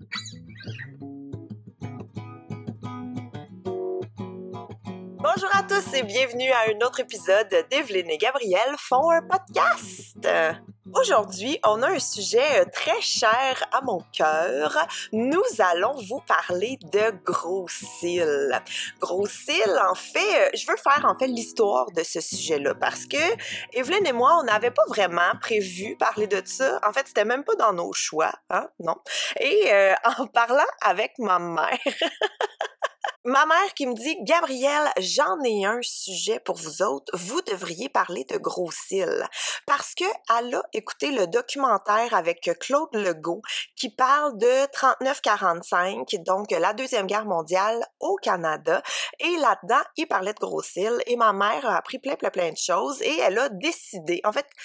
Bonjour à tous et bienvenue à un autre épisode d'Evelyne et Gabrielle font un podcast. Aujourd'hui, on a un sujet très cher à mon cœur. Nous allons vous parler de gros cils. Gros cils, en fait, je veux faire l'histoire de ce sujet-là parce que Evelyne et moi, on n'avait pas vraiment prévu parler de ça. En fait, c'était même pas dans nos choix, hein, non. Et en parlant avec ma mère... Ma mère qui me dit « Gabrielle, j'en ai un sujet pour vous autres. Vous devriez parler de gros cils. » Parce que elle a écouté le documentaire avec Claude Legault qui parle de 39-45, donc la Deuxième Guerre mondiale au Canada. Et là-dedans, il parlait de gros cils. Et ma mère a appris plein de choses et elle a décidé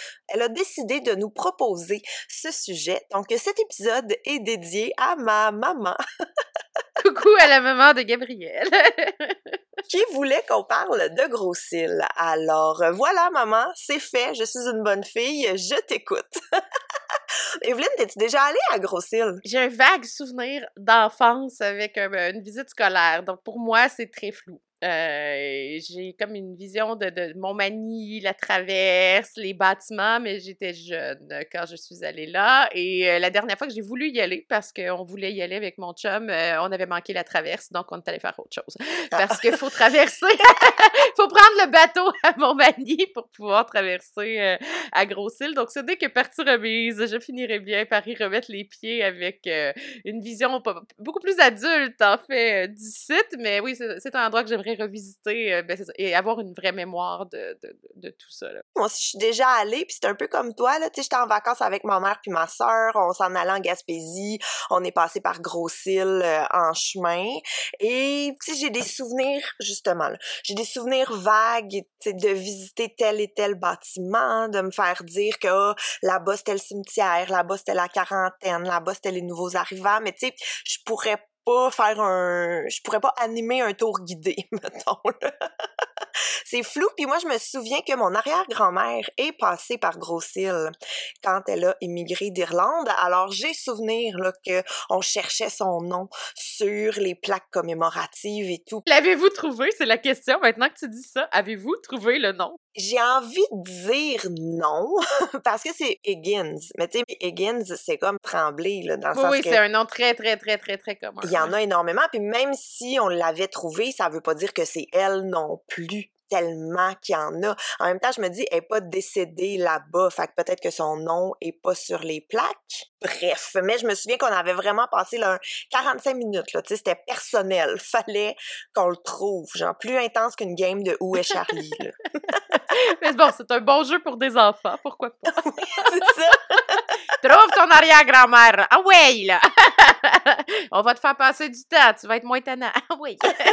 de nous proposer ce sujet. Donc, cet épisode est dédié à ma maman. Coucou à la maman de Gabrielle. Qui voulait qu'on parle de gros cils. Alors, voilà, maman, c'est fait. Je suis une bonne fille. Je t'écoute. Evelyne, t'es-tu déjà allée à Gros Cils? J'ai un vague souvenir d'enfance avec une visite scolaire. Donc, pour moi, c'est très flou. J'ai comme une vision de Montmagny, la traverse, les bâtiments, mais j'étais jeune quand je suis allée là. Et la dernière fois que j'ai voulu y aller, parce qu'on voulait y aller avec mon chum, on avait manqué la traverse, donc on est allé faire autre chose. Parce qu'il faut traverser, il faut prendre le bateau à Montmagny pour pouvoir traverser à Gros-Cils. Donc, c'est dès que partie remise, je finirai bien par y remettre les pieds avec une vision beaucoup plus adulte, en fait, du site. Mais oui, c'est un endroit que j'aimerais revisiter c'est ça, et avoir une vraie mémoire de tout ça. Là. Moi aussi, je suis déjà allée, puis c'est un peu comme toi, là, tu sais, j'étais en vacances avec ma mère puis ma sœur, on s'en allait en Gaspésie, on est passé par Gros-Cils en chemin, et tu sais, j'ai des souvenirs, justement, là, j'ai des souvenirs vagues, tu sais, de visiter tel et tel bâtiment, de me faire dire que là-bas, c'était le cimetière, là-bas, c'était la quarantaine, là-bas, c'était les nouveaux arrivants, mais tu sais, je pourrais pas animer un tour guidé, mettons, là. C'est flou, puis moi, je me souviens que mon arrière-grand-mère est passée par Gros-Cils quand elle a immigré d'Irlande. Alors, j'ai souvenir là, qu'on cherchait son nom sur les plaques commémoratives et tout. L'avez-vous trouvé? C'est la question. Maintenant que tu dis ça, avez-vous trouvé le nom? J'ai envie de dire non, parce que c'est Higgins. Mais tu sais, Higgins, c'est comme Tremblay, là, dans le sens Oui, que... c'est un nom très commun. Il y en a énormément, puis même si on l'avait trouvé, ça veut pas dire que c'est elle non plus, tellement qu'il y en a. En même temps, je me dis, elle est pas décédée là-bas, fait que peut-être que son nom est pas sur les plaques. Bref, mais je me souviens qu'on avait vraiment passé là, 45 minutes, là, tu sais, c'était personnel. Fallait qu'on le trouve, genre plus intense qu'une game de Où est Charlie, là. Mais bon, c'est un bon jeu pour des enfants, pourquoi pas? C'est ça. Trouve ton arrière-grand-mère! Ah ouais, là! On va te faire passer du temps, tu vas être moins tannant. Ah oui!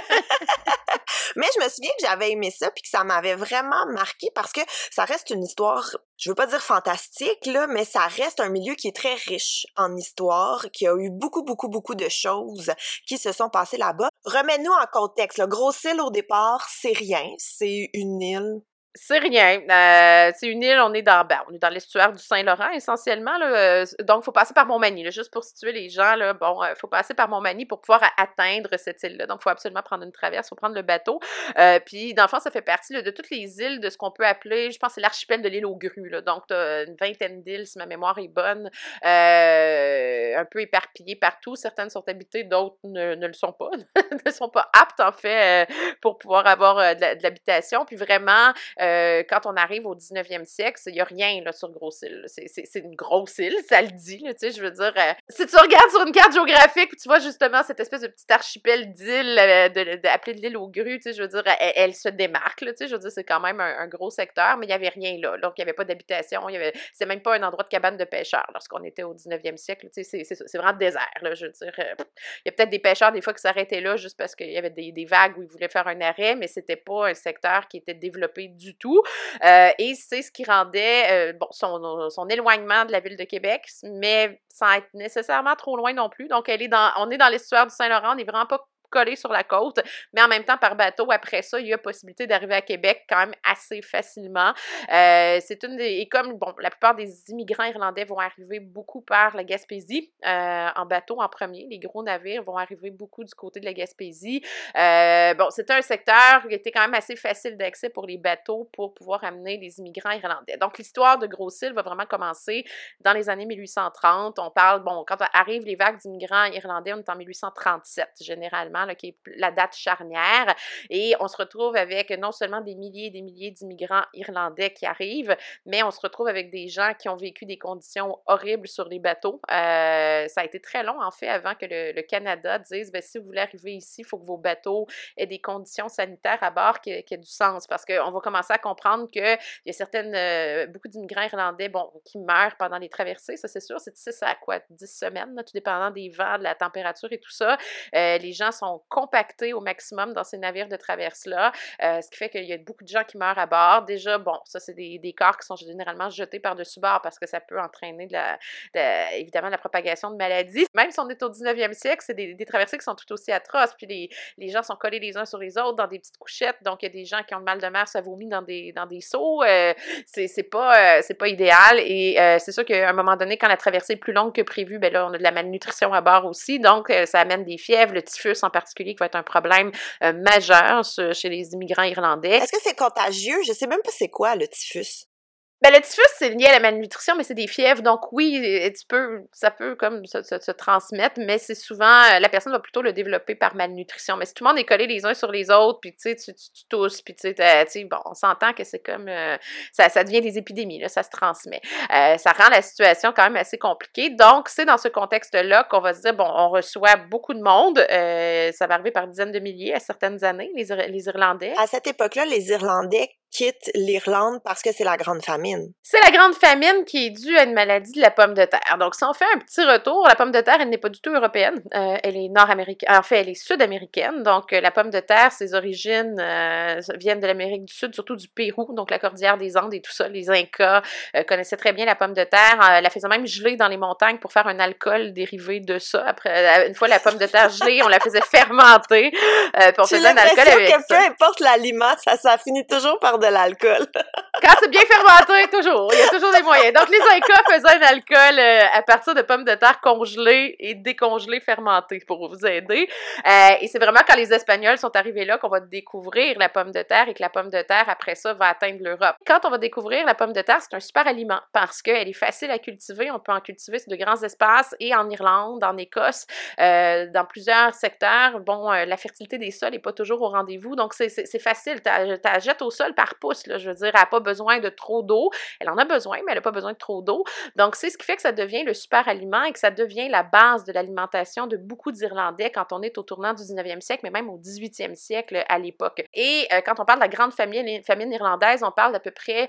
Mais je me souviens que j'avais aimé ça puis que ça m'avait vraiment marqué parce que ça reste une histoire, je veux pas dire fantastique, là, mais ça reste un milieu qui est très riche en histoire, qui a eu beaucoup de choses qui se sont passées là-bas. Remets-nous en contexte. Le Gros-Cils, au départ, c'est rien. C'est une île. C'est rien. C'est une île, on est dans l'estuaire du Saint-Laurent, essentiellement. Là, donc, il faut passer par Montmagny. Là, juste pour situer les gens, là, faut passer par Montmagny pour pouvoir atteindre cette île-là. Donc, il faut absolument prendre une traverse, il faut prendre le bateau. Puis, dans le fond, ça fait partie là, de toutes les îles de ce qu'on peut appeler, je pense, c'est l'archipel de l'île aux Grues. Là. Donc, tu as une vingtaine d'îles, si ma mémoire est bonne, un peu éparpillées partout. Certaines sont habitées, d'autres ne le sont pas, ne sont pas aptes, en fait, pour pouvoir avoir de l'habitation. Puis, vraiment... quand on arrive au 19e siècle, il n'y a rien là, sur Gros-Cils. C'est une grosse île, ça le dit. Là, je veux dire, si tu regardes sur une carte géographique, tu vois justement cette espèce de petit archipel d'îles appelée de l'île aux Grues, je veux dire, elle se démarque. Là, je veux dire, c'est quand même un gros secteur, mais il n'y avait rien là. Donc, il n'y avait pas d'habitation. C'est même pas un endroit de cabane de pêcheurs lorsqu'on était au 19e siècle. C'est vraiment désert. Là, je veux dire, il y a peut-être des pêcheurs des fois qui s'arrêtaient là juste parce qu'il y avait des vagues où ils voulaient faire un arrêt, mais c'était pas un secteur qui était développé du tout. Et c'est ce qui rendait son éloignement de la ville de Québec, mais sans être nécessairement trop loin non plus. Donc, on est dans l'estuaire du Saint-Laurent, on n'est vraiment pas collé sur la côte, mais en même temps, par bateau, après ça, il y a possibilité d'arriver à Québec quand même assez facilement. C'est une des... Et comme, bon, la plupart des immigrants irlandais vont arriver beaucoup par la Gaspésie, en bateau en premier. Les gros navires vont arriver beaucoup du côté de la Gaspésie. Bon, c'était un secteur qui était quand même assez facile d'accès pour les bateaux pour pouvoir amener les immigrants irlandais. Donc, l'histoire de Grosse-Île va vraiment commencer dans les années 1830. On parle, bon, quand arrivent les vagues d'immigrants irlandais, on est en 1837, généralement, là, qui est la date charnière. Et on se retrouve avec non seulement des milliers et des milliers d'immigrants irlandais qui arrivent, mais on se retrouve avec des gens qui ont vécu des conditions horribles sur les bateaux. Ça a été très long, en fait, avant que le Canada dise, bien, si vous voulez arriver ici, il faut que vos bateaux aient des conditions sanitaires à bord qui aient du sens. Parce qu'on va commencer à comprendre qu'il y a beaucoup d'immigrants irlandais, bon, qui meurent pendant les traversées, ça c'est sûr, c'est 6 à quoi, 10 semaines, là, tout dépendant des vents, de la température et tout ça. Les gens sont compactés au maximum dans ces navires de traverse-là, ce qui fait qu'il y a beaucoup de gens qui meurent à bord. Déjà, bon, ça c'est des corps qui sont généralement jetés par-dessus bord parce que ça peut entraîner évidemment la propagation de maladies. Même si on est au 19e siècle, c'est des traversées qui sont tout aussi atroces, puis les gens sont collés les uns sur les autres dans des petites couchettes, donc il y a des gens qui ont le mal de mer, ça vomit dans des seaux, c'est pas idéal, et c'est sûr qu'à un moment donné, quand la traversée est plus longue que prévu, ben là, on a de la malnutrition à bord aussi, donc ça amène des fièvres, le typhus en particulier, qui va être un problème majeur chez les immigrants irlandais. Est-ce que c'est contagieux? Je sais même pas c'est quoi, le typhus. Ben, le typhus, c'est lié à la malnutrition, mais c'est des fièvres, donc oui, ça peut comme se transmettre, mais c'est souvent, la personne va plutôt le développer par malnutrition. Mais si tout le monde est collé les uns sur les autres, puis tu sais, tu tousses, puis tu sais, bon, on s'entend que c'est comme, ça devient des épidémies, là, ça se transmet. Ça rend la situation quand même assez compliquée. Donc, c'est dans ce contexte-là qu'on va se dire, bon, on reçoit beaucoup de monde, ça va arriver par dizaines de milliers à certaines années, les Irlandais. À cette époque-là, les Irlandais quittent l'Irlande parce que c'est la grande famine. C'est la grande famine qui est due à une maladie de la pomme de terre. Donc, si on fait un petit retour, la pomme de terre, elle n'est pas du tout européenne. Elle est nord-américaine. En fait, elle est sud-américaine. Donc, la pomme de terre, ses origines viennent de l'Amérique du Sud, surtout du Pérou, donc la cordillère des Andes et tout ça. Les Incas connaissaient très bien la pomme de terre. La faisaient même geler dans les montagnes pour faire un alcool dérivé de ça. Après, une fois la pomme de terre gelée, on la faisait fermenter. Puis on faisait un alcool avec ça. Que peu importe l'aliment, ça finit toujours par de l'alcool. Quand c'est bien fermenté, toujours. Il y a toujours des moyens. Donc, les Incas faisaient un alcool à partir de pommes de terre congelées et décongelées fermentées pour vous aider. Et c'est vraiment quand les Espagnols sont arrivés là qu'on va découvrir la pomme de terre et que la pomme de terre, après ça, va atteindre l'Europe. Quand on va découvrir la pomme de terre, c'est un super aliment parce qu'elle est facile à cultiver. On peut en cultiver sur de grands espaces et en Irlande, en Écosse, dans plusieurs secteurs. Bon, la fertilité des sols n'est pas toujours au rendez-vous. Donc, c'est facile. Tu la jettes au sol par pouce, là. Je veux dire, elle n'a pas besoin de trop d'eau. Elle en a besoin, mais elle n'a pas besoin de trop d'eau. Donc, c'est ce qui fait que ça devient le super aliment et que ça devient la base de l'alimentation de beaucoup d'Irlandais quand on est au tournant du 19e siècle, mais même au 18e siècle à l'époque. Et quand on parle de la grande famine irlandaise, on parle d'à peu près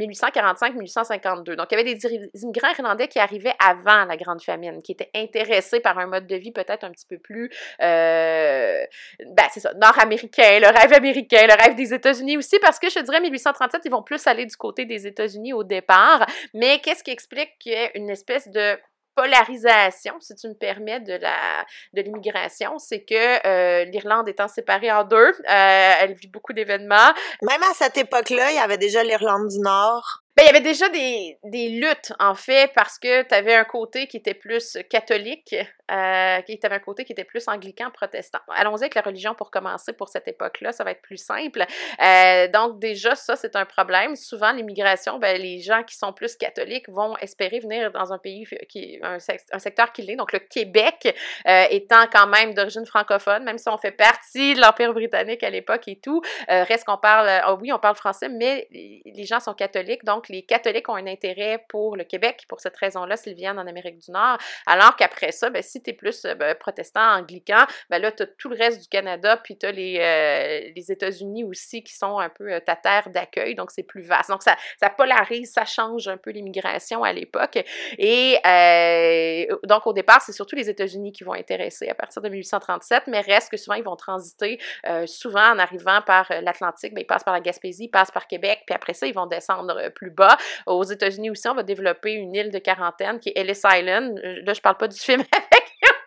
1845-1852. Donc, il y avait des immigrants irlandais qui arrivaient avant la grande famine, qui étaient intéressés par un mode de vie peut-être un petit peu plus, c'est ça, nord-américain, le rêve des États-Unis aussi, parce que je dirais 1837, ils vont plus aller du côté des États-Unis au départ. Mais qu'est-ce qui explique qu'il y ait une espèce de polarisation, si tu me permets, de l'immigration, c'est que l'Irlande étant séparée en deux, elle vit beaucoup d'événements. Même à cette époque-là, il y avait déjà l'Irlande du Nord. Ben, il y avait déjà des luttes, en fait, parce que tu avais un côté qui était plus catholique, qui avait un côté qui était plus anglican, protestant. Allons-y avec la religion pour commencer pour cette époque-là, ça va être plus simple. Donc, déjà, ça, c'est un problème. Souvent, l'immigration, ben, les gens qui sont plus catholiques vont espérer venir dans un pays qui est un secteur qui l'est. Donc, le Québec étant quand même d'origine francophone, même si on fait partie de l'Empire britannique à l'époque et tout, reste qu'on parle, oui, on parle français, mais les gens sont catholiques, donc les catholiques ont un intérêt pour le Québec, pour cette raison-là, s'ils viennent en Amérique du Nord, alors qu'après ça, ben, si tu es plus protestant, anglican, ben là, tu as tout le reste du Canada, puis tu as les États-Unis aussi qui sont un peu ta terre d'accueil, donc c'est plus vaste. Donc, ça polarise, ça change un peu l'immigration à l'époque. Et donc, au départ, c'est surtout les États-Unis qui vont intéresser à partir de 1837, mais reste que souvent, ils vont transiter, souvent en arrivant par l'Atlantique, ben, ils passent par la Gaspésie, ils passent par Québec, puis après ça, ils vont descendre plus bas. Aux États-Unis aussi, on va développer une île de quarantaine qui est Ellis Island. Là, je parle pas du film avec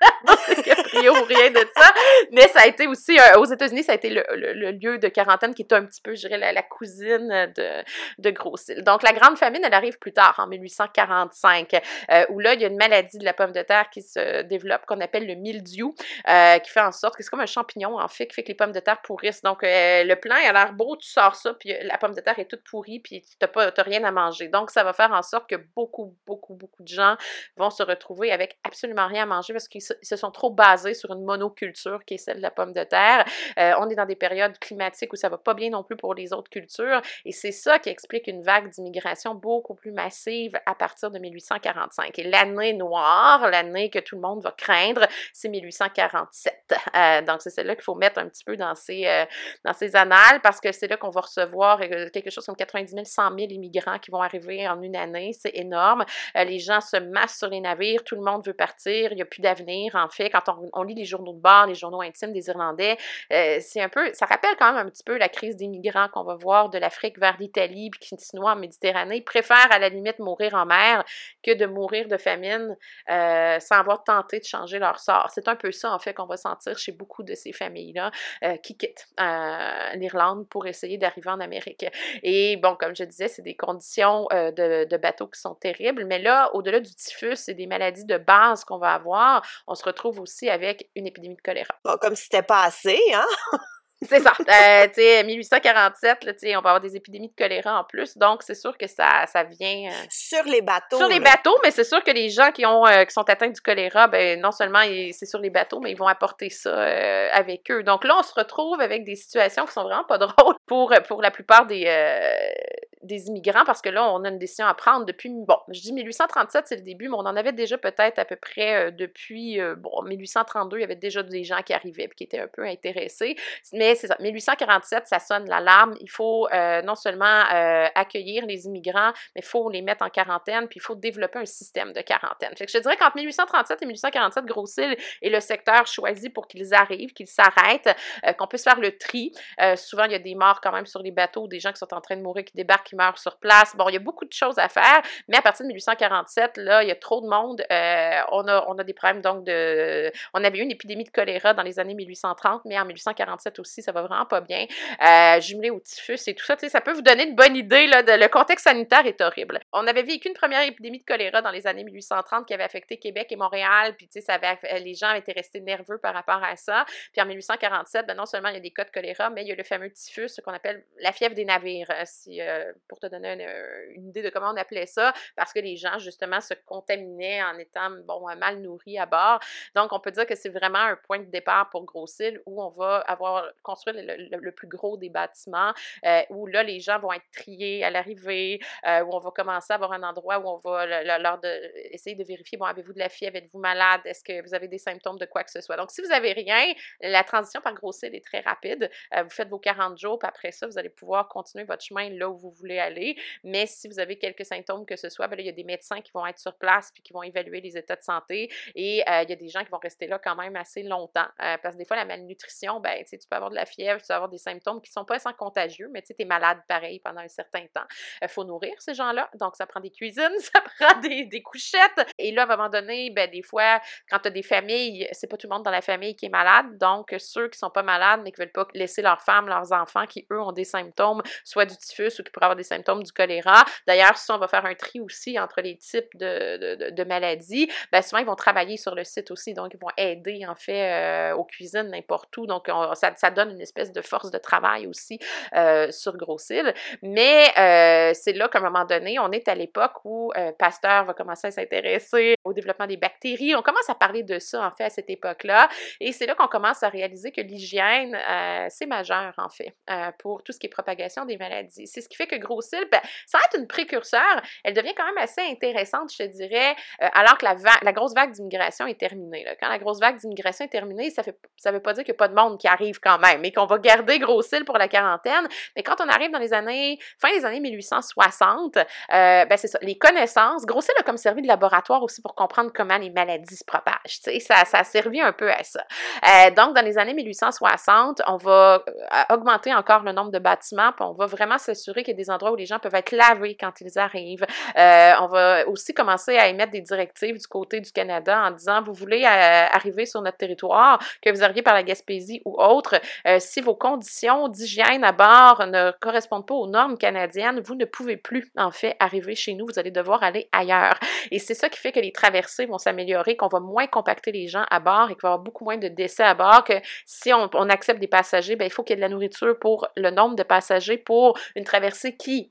DiCaprio ou rien de ça. Mais ça a été aussi, aux États-Unis, ça a été le lieu de quarantaine qui est un petit peu, je dirais, la cousine de Grosse-Île. Donc, la Grande Famine, elle arrive plus tard, en 1845, où là, il y a une maladie de la pomme de terre qui se développe, qu'on appelle le mildiou, qui fait en sorte que c'est comme un champignon, en fait, qui fait que les pommes de terre pourrissent. Donc, le plant, il a l'air beau, tu sors ça, puis la pomme de terre est toute pourrie, puis tu n'as rien à manger. Donc, ça va faire en sorte que beaucoup de gens vont se retrouver avec absolument rien à manger parce qu'ils se sont trop basés sur une monoculture qui est celle de la pomme de terre. On est dans des périodes climatiques où ça va pas bien non plus pour les autres cultures et c'est ça qui explique une vague d'immigration beaucoup plus massive à partir de 1845. Et l'année noire, l'année que tout le monde va craindre, c'est 1847. Donc, c'est celle-là qu'il faut mettre un petit peu dans ses annales parce que c'est là qu'on va recevoir quelque chose comme 90 000, 100 000 immigrants qui vont arriver en une année. C'est énorme. Les gens se massent sur les navires, tout le monde veut partir, il n'y a plus d'avenir. En fait, quand on lit les journaux de bord, les journaux intimes des Irlandais, c'est un peu, ça rappelle quand même un petit peu la crise des migrants qu'on va voir de l'Afrique vers l'Italie puis qui se noient en Méditerranée. Ils préfèrent à la limite mourir en mer que de mourir de famine sans avoir tenté de changer leur sort. C'est un peu ça, en fait, qu'on va sentir chez beaucoup de ces familles-là qui quittent l'Irlande pour essayer d'arriver en Amérique. Et bon, comme je disais, c'est des conditions de bateaux qui sont terribles, mais là, au-delà du typhus et des maladies de base qu'on va avoir, on se retrouve aussi avec une épidémie de choléra. Bon, comme si c'était pas assez, hein? C'est ça. Tu sais, 1847, là, tu sais, on va avoir des épidémies de choléra en plus, donc c'est sûr que ça vient... Sur les bateaux. Sur les bateaux, mais c'est sûr que les gens qui sont atteints du choléra, ben non seulement c'est sur les bateaux, mais ils vont apporter ça avec eux. Donc là, on se retrouve avec des situations qui sont vraiment pas drôles pour la plupart des immigrants, parce que là, on a une décision à prendre depuis, bon, je dis 1837, c'est le début, mais on en avait déjà peut-être à peu près depuis, 1832, il y avait déjà des gens qui arrivaient et qui étaient un peu intéressés, mais c'est ça, 1847, ça sonne l'alarme, il faut non seulement accueillir les immigrants, mais il faut les mettre en quarantaine, puis il faut développer un système de quarantaine. Fait que je te dirais qu'entre 1837 et 1847, Grosse-Île est le secteur choisi pour qu'ils arrivent, qu'ils s'arrêtent, qu'on puisse faire le tri. Souvent, il y a des morts quand même sur les bateaux, des gens qui sont en train de mourir, qui débarquent, qui meurent sur place. Bon, il y a beaucoup de choses à faire, mais à partir de 1847, là, il y a trop de monde. On a des problèmes, donc, on avait eu une épidémie de choléra dans les années 1830, mais en 1847 aussi, ça va vraiment pas bien. Jumelé au typhus et tout ça, tu sais, ça peut vous donner une bonne idée, là, le contexte sanitaire est horrible. On avait vécu une première épidémie de choléra dans les années 1830 qui avait affecté Québec et Montréal, puis tu sais, les gens étaient restés nerveux par rapport à ça. Puis en 1847, ben non seulement il y a des cas de choléra, mais il y a le fameux typhus, ce qu'on appelle la fièvre des navires, pour te donner une idée de comment on appelait ça, parce que les gens, justement, se contaminaient en étant, mal nourris à bord. Donc, on peut dire que c'est vraiment un point de départ pour Grosse-Île où on va avoir construit le plus gros des bâtiments, où là, les gens vont être triés à l'arrivée, où on va commencer à avoir un endroit où on va essayer de vérifier, bon, avez-vous de la fièvre, êtes-vous malade, est-ce que vous avez des symptômes de quoi que ce soit. Donc, si vous n'avez rien, la transition par Grosse-Île est très rapide. Vous faites vos 40 jours, puis après ça, vous allez pouvoir continuer votre chemin là où vous voulez aller. Mais si vous avez quelques symptômes que ce soit, ben là, il y a des médecins qui vont être sur place puis qui vont évaluer les états de santé. Et il y a des gens qui vont rester là quand même assez longtemps. Parce que des fois, la malnutrition, ben, tu peux avoir de la fièvre, tu peux avoir des symptômes qui ne sont pas sans contagieux, mais tu es malade pareil pendant un certain temps. Il faut nourrir ces gens-là. Donc, ça prend des cuisines, ça prend des couchettes. Et là, à un moment donné, ben, des fois, quand tu as des familles, c'est pas tout le monde dans la famille qui est malade. Donc, ceux qui sont pas malades, mais qui veulent pas laisser leurs femmes, leurs enfants, qui, eux, ont des symptômes, soit du typhus ou qui pourraient avoir des symptômes du choléra. D'ailleurs, si on va faire un tri aussi entre les types de maladies, ben, souvent, ils vont travailler sur le site aussi. Donc, ils vont aider, en fait, aux cuisines, n'importe où. Donc, ça donne une espèce de force de travail aussi sur Grosse-Île. Mais c'est là qu'à un moment donné, on est à l'époque où Pasteur va commencer à s'intéresser au développement des bactéries. On commence à parler de ça, en fait, à cette époque-là. Et c'est là qu'on commence à réaliser que l'hygiène, c'est majeur, en fait, pour tout ce qui est propagation des maladies. C'est ce qui fait que Grosse-Île, ben, sans être une précurseur, elle devient quand même assez intéressante, je te dirais, alors que la grosse vague d'immigration est terminée. Là. Quand la grosse vague d'immigration est terminée, ça veut pas dire qu'il n'y a pas de monde qui arrive quand même. même et qu'on va garder Gros-Île pour la quarantaine. Mais quand on arrive dans les années, fin des années 1860, ben c'est ça, les connaissances, Gros-Île a comme servi de laboratoire aussi pour comprendre comment les maladies se propagent, tu sais, ça a servi un peu à ça. Donc, dans les années 1860, on va augmenter encore le nombre de bâtiments, puis on va vraiment s'assurer qu'il y a des endroits où les gens peuvent être lavés quand ils arrivent. On va aussi commencer à émettre des directives du côté du Canada en disant, vous voulez arriver sur notre territoire, que vous arriviez par la Gaspésie ou autre, si vos conditions d'hygiène à bord ne correspondent pas aux normes canadiennes, vous ne pouvez plus, en fait, arriver chez nous, vous allez devoir aller ailleurs. Et c'est ça qui fait que les traversées vont s'améliorer, qu'on va moins compacter les gens à bord et qu'il va y avoir beaucoup moins de décès à bord, que si on accepte des passagers, ben, il faut qu'il y ait de la nourriture pour le nombre de passagers pour une traversée qui,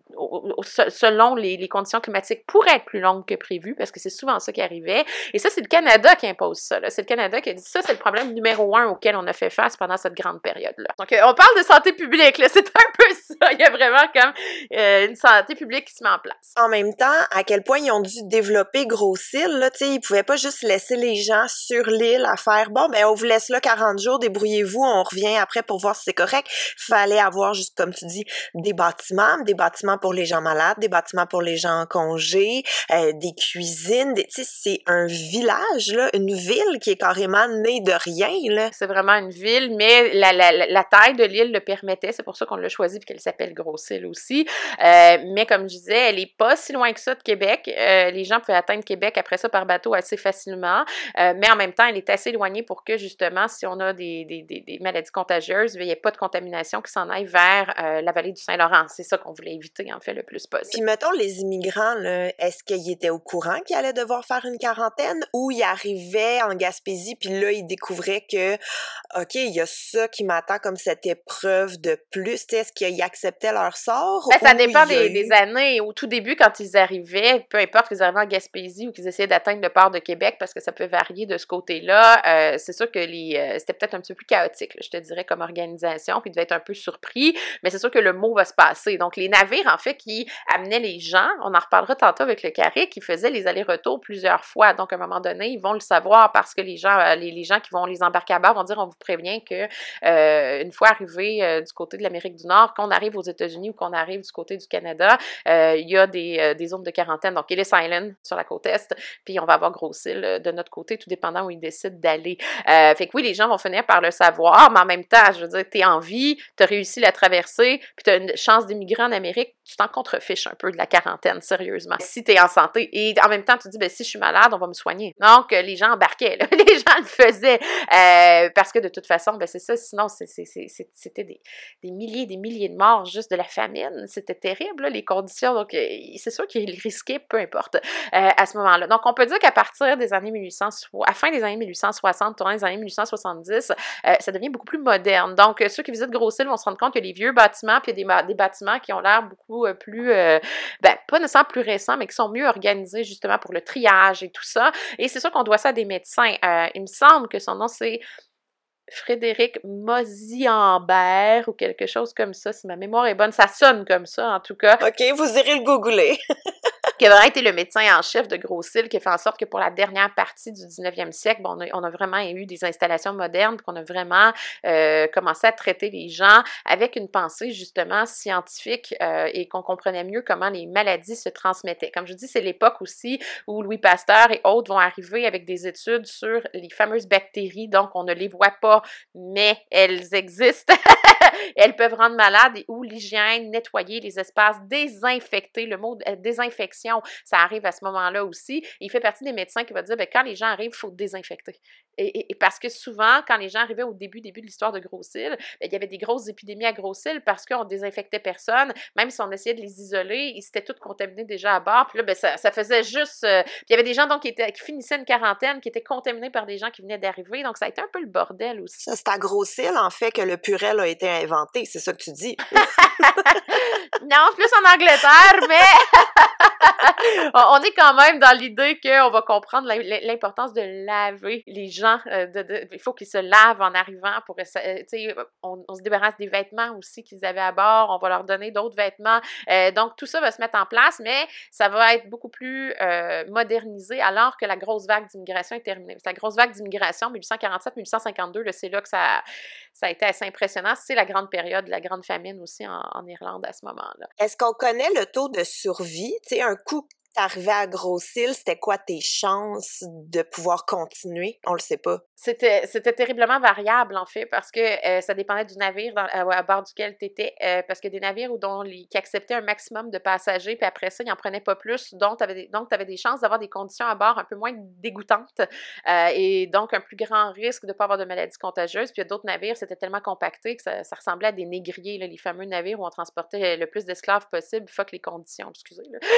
selon les conditions climatiques, pourrait être plus longue que prévu, parce que c'est souvent ça qui arrivait. Et ça, c'est le Canada qui impose ça. C'est le Canada qui a dit ça, c'est le problème numéro 1 auquel on a fait face pendant cette grande période-là. Donc, on parle de santé publique, là, c'est un peu ça. Il y a vraiment comme une santé publique qui se met en place. En même temps, à quel point ils ont dû développer Gros-Île, là, tu sais, ils pouvaient pas juste laisser les gens sur l'île à faire, bon, ben, on vous laisse là 40 jours, débrouillez-vous, on revient après pour voir si c'est correct. Fallait avoir, juste comme tu dis, des bâtiments pour les gens malades, des bâtiments pour les gens en congé, des cuisines, tu sais, c'est un village, là, une ville qui est carrément née de rien, là. C'est vraiment une ville, mais la taille de l'île le permettait, c'est pour ça qu'on l'a choisi puis qu'elle s'appelle Gros-Île aussi. Mais comme je disais, elle est pas si loin que ça de Québec. Les gens pouvaient atteindre Québec après ça par bateau assez facilement, mais en même temps, elle est assez éloignée pour que justement, si on a des maladies contagieuses, il n'y ait pas de contamination qui s'en aille vers la vallée du Saint-Laurent. C'est ça qu'on voulait éviter, en fait, le plus possible. Puis mettons, les immigrants, là, est-ce qu'ils étaient au courant qu'ils allaient devoir faire une quarantaine ou ils arrivaient en Gaspésie puis là, ils découvraient que, OK, il y a ça qui m'attend comme cette épreuve de plus. Est-ce qu'ils acceptaient leur sort? Ben, ça dépend des années. Au tout début, quand ils arrivaient, peu importe qu'ils arrivaient en Gaspésie ou qu'ils essayaient d'atteindre le port de Québec, parce que ça peut varier de ce côté-là, c'est sûr que c'était peut-être un petit peu plus chaotique, là, je te dirais, comme organisation, puis ils devaient être un peu surpris, mais c'est sûr que le mot va se passer. Donc, les navires, en fait, qui amenaient les gens, on en reparlera tantôt avec le carré, qui faisaient les allers-retours plusieurs fois. Donc, à un moment donné, ils vont le savoir parce que les gens qui vont les embarquer à bord vont dire, on vous prévient que une fois arrivé du côté de l'Amérique du Nord, qu'on arrive aux États-Unis ou qu'on arrive du côté du Canada, il y a des zones de quarantaine. Donc, Ellis Island sur la côte est, puis on va avoir Gros-Île de notre côté, tout dépendant où ils décident d'aller. Fait que oui, les gens vont finir par le savoir, mais en même temps, je veux dire, t'es en vie, t'as réussi la traversée, puis t'as une chance d'émigrer en Amérique, tu t'en contrefiches un peu de la quarantaine, sérieusement. Si t'es en santé, et en même temps, tu te dis, ben si je suis malade, on va me soigner. Donc, les gens embarquaient, là. Les gens le faisaient, parce que de toute façon, ben c'est ça, sinon, c'était des milliers de morts juste de la famine. C'était terrible, là, les conditions. Donc, c'est sûr qu'ils risquaient, peu importe, à ce moment-là. Donc, on peut dire qu'à partir des années 1860, à fin des années 1860, tournant les années 1870, ça devient beaucoup plus moderne. Donc, ceux qui visitent Gros-Île vont se rendre compte qu'il y a des vieux bâtiments, puis il y a des bâtiments qui ont l'air beaucoup plus, pas nécessairement plus récents, mais qui sont mieux organisés justement pour le triage et tout ça. Et c'est sûr qu'on doit ça à des médecins. Il me semble que son nom, c'est Frédéric Moziambert ou quelque chose comme ça, si ma mémoire est bonne. Ça sonne comme ça, en tout cas. OK, vous irez le googler. Qui a vraiment été le médecin en chef de Gros-Île, qui a fait en sorte que pour la dernière partie du 19e siècle, bon, on a vraiment eu des installations modernes, qu'on a vraiment commencé à traiter les gens avec une pensée justement scientifique et qu'on comprenait mieux comment les maladies se transmettaient. Comme je dis, c'est l'époque aussi où Louis Pasteur et autres vont arriver avec des études sur les fameuses bactéries, donc on ne les voit pas, mais elles existent. Elles peuvent rendre malades et où l'hygiène, nettoyer les espaces, désinfecter, le mot désinfection, ça arrive à ce moment-là aussi. Et il fait partie des médecins qui vont dire, quand les gens arrivent, il faut désinfecter. Et parce que souvent, quand les gens arrivaient au début de l'histoire de Gros-Île, il y avait des grosses épidémies à Gros-Île parce qu'on désinfectait personne, même si on essayait de les isoler, ils s'étaient tous contaminés déjà à bord. Puis là, ça faisait juste... puis il y avait des gens donc qui finissaient une quarantaine, qui étaient contaminés par des gens qui venaient d'arriver, donc ça a été un peu le bordel aussi. Ça, c'est à Gros-Île, en fait, que le Purel a été inventé, c'est ça que tu dis. Non, plus en Angleterre, mais on est quand même dans l'idée qu'on va comprendre l'importance de laver les gens gens, il faut qu'ils se lavent en arrivant pour on se débarrasse des vêtements aussi qu'ils avaient à bord, on va leur donner d'autres vêtements. Donc, tout ça va se mettre en place, mais ça va être beaucoup plus modernisé alors que la grosse vague d'immigration est terminée. La grosse vague d'immigration, 1847-1852, c'est là que ça a été assez impressionnant. C'est la grande période, la grande famine aussi en Irlande à ce moment-là. Est-ce qu'on connaît le taux de survie? Tu sais, un coup t'arrivais à Grosse-Île, c'était quoi tes chances de pouvoir continuer? On le sait pas. C'était terriblement variable, en fait, parce que ça dépendait du navire à bord duquel tu étais, parce que des navires qui acceptaient un maximum de passagers, puis après ça, ils n'en prenaient pas plus, donc tu avais des chances d'avoir des conditions à bord un peu moins dégoûtantes, et donc un plus grand risque de ne pas avoir de maladies contagieuses. Puis il y a d'autres navires, c'était tellement compacté que ça ressemblait à des négriers, là, les fameux navires où on transportait le plus d'esclaves possible. Fuck les conditions, excusez.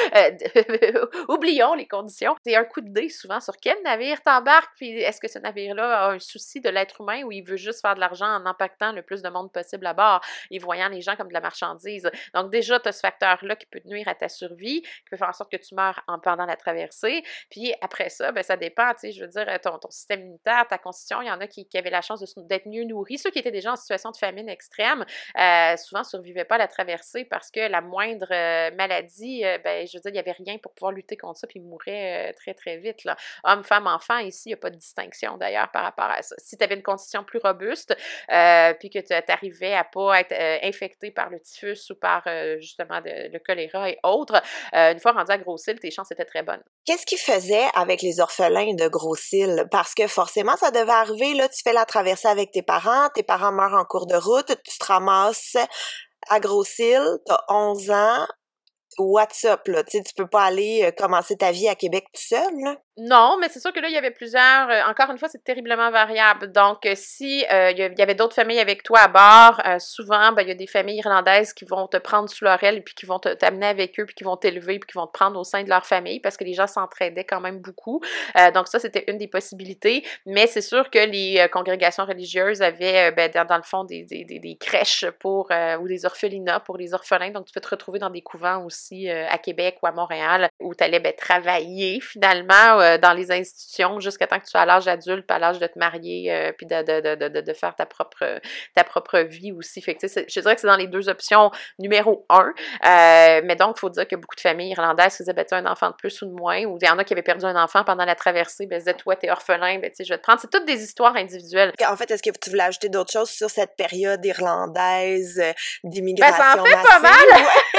Oublions les conditions. C'est un coup de dé souvent sur quel navire t'embarques, puis est-ce que ce navire-là a un souci de l'être humain ou il veut juste faire de l'argent en impactant le plus de monde possible à bord et voyant les gens comme de la marchandise. Donc déjà, tu as ce facteur-là qui peut te nuire à ta survie, qui peut faire en sorte que tu meurs pendant la traversée. Puis après ça, ben, ça dépend, tu sais, je veux dire, ton système immunitaire, ta constitution, il y en a qui avaient la chance d'être mieux nourris. Ceux qui étaient déjà en situation de famine extrême, souvent ne survivaient pas à la traversée parce que la moindre maladie, ben, je veux dire, il n'y avait rien pour pouvoir lutter contre ça, puis ils mouraient très, très vite, là. Hommes, femmes, enfants, ici, il n'y a pas de distinction d'ailleurs par rapport à ça. Si tu avais une constitution plus robuste, puis que tu arrivais à pas être infecté par le typhus ou par justement le choléra et autres, une fois rendu à Grosse-Île, tes chances étaient très bonnes. Qu'est-ce qu'ils faisaient avec les orphelins de Grosse-Île? Parce que forcément, ça devait arriver, là, tu fais la traversée avec tes parents meurent en cours de route, tu te ramasses à Grosse-Île, t'as 11 ans, what's up, là? Tu sais, tu peux pas aller commencer ta vie à Québec tout seul, là? Non, mais c'est sûr que là, il y avait plusieurs... encore une fois, c'est terriblement variable. Donc, si il y avait d'autres familles avec toi à bord, souvent, ben, il y a des familles irlandaises qui vont te prendre sous leur aile et puis qui vont t'amener avec eux, puis qui vont t'élever, puis qui vont te prendre au sein de leur famille parce que les gens s'entraidaient quand même beaucoup. Donc, ça, c'était une des possibilités. Mais c'est sûr que les congrégations religieuses avaient, dans le fond, des crèches ou des orphelinats pour les orphelins. Donc, tu peux te retrouver dans des couvents aussi à Québec ou à Montréal où tu allais travailler finalement dans les institutions jusqu'à temps que tu sois à l'âge adulte, puis à l'âge de te marier, puis de faire ta propre vie aussi. Fait que, je dirais que c'est dans les deux options numéro 1. Mais donc, il faut dire que beaucoup de familles irlandaises faisaient, tu as un enfant de plus ou de moins, ou il y en a qui avaient perdu un enfant pendant la traversée, disaient, toi, t'es orphelin, je vais te prendre. C'est toutes des histoires individuelles. En fait, est-ce que tu voulais ajouter d'autres choses sur cette période irlandaise d'immigration ça en fait massive? Pas mal! Ouais.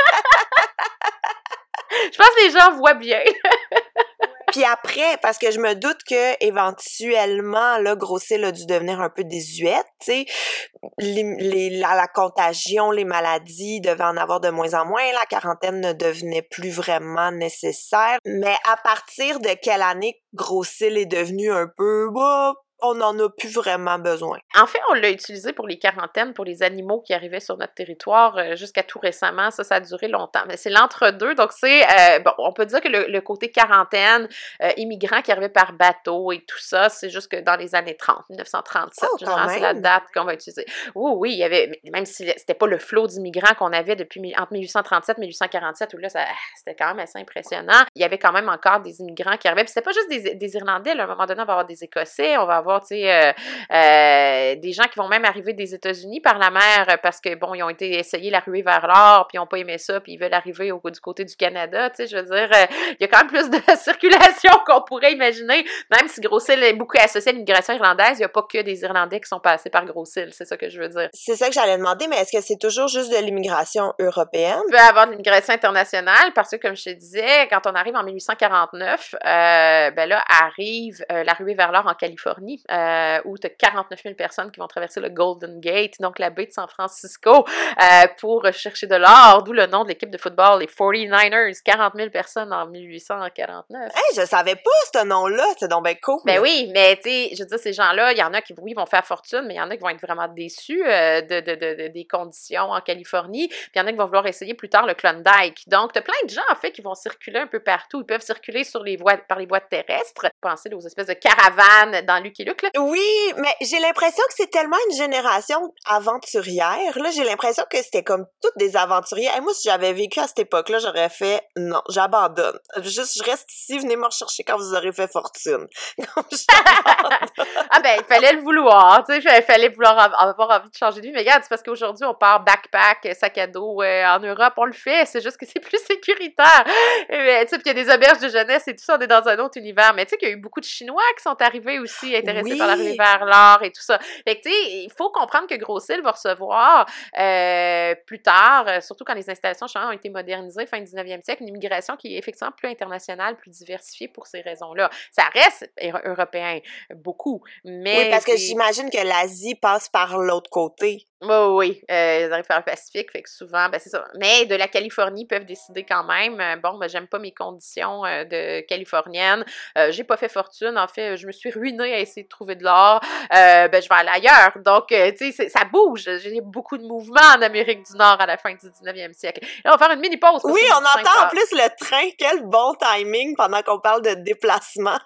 Je pense que les gens voient bien. Puis après, parce que je me doute que éventuellement, là, Grosse-Île a dû devenir un peu désuète, tu sais, la contagion, les maladies devaient en avoir de moins en moins, la quarantaine ne devenait plus vraiment nécessaire. Mais à partir de quelle année Grosse-Île est devenue un peu, on n'en a plus vraiment besoin. En fait, on l'a utilisé pour les quarantaines, pour les animaux qui arrivaient sur notre territoire jusqu'à tout récemment. Ça a duré longtemps. Mais c'est l'entre-deux. Donc, c'est, on peut dire que le côté quarantaine, immigrants qui arrivaient par bateau et tout ça, c'est juste que dans les années 30, 1937, généralement, c'est la date qu'on va utiliser. Oui, il y avait, même si c'était pas le flot d'immigrants qu'on avait entre 1837 et 1847, où là, c'était quand même assez impressionnant. Il y avait quand même encore des immigrants qui arrivaient. Puis c'était pas juste des Irlandais. Là, à un moment donné, on va avoir des Écossais, on va avoir des gens qui vont même arriver des États-Unis par la mer parce que, ils ont été essayés la ruée vers l'or, puis ils n'ont pas aimé ça, puis ils veulent arriver du côté du Canada, tu sais, je veux dire, il y a quand même plus de circulation qu'on pourrait imaginer, même si Grosse-Île est beaucoup associé à l'immigration irlandaise, il n'y a pas que des Irlandais qui sont passés par Grosse-Île, c'est ça que je veux dire. C'est ça que j'allais demander, mais est-ce que c'est toujours juste de l'immigration européenne? Il peut y avoir de l'immigration internationale parce que, comme je te disais, quand on arrive en 1849, là, arrive la ruée vers l'or en Californie, où tu as 49 000 personnes qui vont traverser le Golden Gate, donc la baie de San Francisco, pour chercher de l'or, d'où le nom de l'équipe de football, les 49ers, 40 000 personnes en 1849. Hey, je savais pas ce nom-là, c'est donc bien cool. Ben oui, mais tu sais, je veux dire, ces gens-là, il y en a qui, oui, vont faire fortune, mais il y en a qui vont être vraiment déçus des conditions en Californie, puis il y en a qui vont vouloir essayer plus tard le Klondike. Donc, tu as plein de gens, en fait, qui vont circuler un peu partout. Ils peuvent circuler par les voies terrestres. Pensez aux espèces de caravanes dans Lucky Luke, là. Oui, mais j'ai l'impression que c'est tellement une génération aventurière. Là, j'ai l'impression que c'était comme toutes des aventuriers. Et moi, si j'avais vécu à cette époque-là, j'aurais fait non, j'abandonne. Juste, je reste ici, venez me rechercher quand vous aurez fait fortune. Comme j'abandonne. Ah ben, il fallait le vouloir, tu sais, il fallait vouloir avoir envie de changer de vie. Mais regarde, c'est parce qu'aujourd'hui, on part backpack, sac à dos en Europe, on le fait, c'est juste que c'est plus sécuritaire. Tu sais, puis il y a des auberges de jeunesse et tout ça, on est dans un autre univers. Mais tu sais qu'il y a eu beaucoup de Chinois qui sont arrivés aussi, intéressés par l'arrivée vers l'art et tout ça. Fait que tu sais, il faut comprendre que Gros-Île va recevoir plus tard, surtout quand les installations ont été modernisées fin 19e siècle, une immigration qui est effectivement plus internationale, plus diversifiée pour ces raisons-là. Ça reste européen, beaucoup, mais... Oui, parce que j'imagine que l'Asie passe par l'autre côté. Oui, ils arrivent par le Pacifique, fait que souvent, ben c'est ça. Mais de la Californie, ils peuvent décider quand même, bon, ben j'aime pas mes conditions de californienne, j'ai pas fait fortune, en fait, je me suis ruinée à essayer de trouver de l'or, ben je vais aller ailleurs. Donc, tu sais, ça bouge, j'ai beaucoup de mouvements en Amérique du Nord à la fin du 19e siècle. Là, on va faire une mini-pause. Oui, on entend en plus le train, quel bon timing pendant qu'on parle de déplacement.